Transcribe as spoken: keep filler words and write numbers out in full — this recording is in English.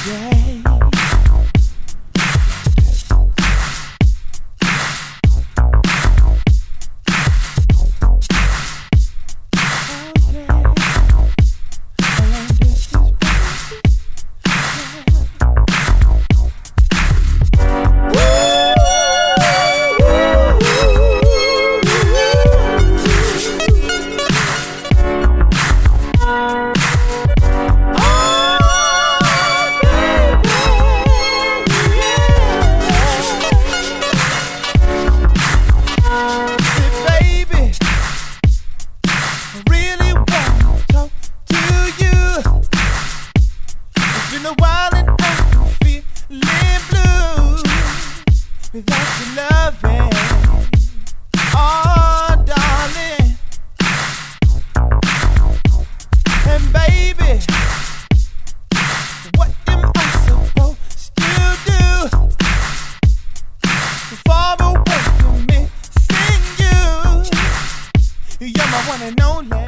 day. Without your loving, oh darling, and baby, what am I supposed to do? Far away from me, missing you. You're my one and only.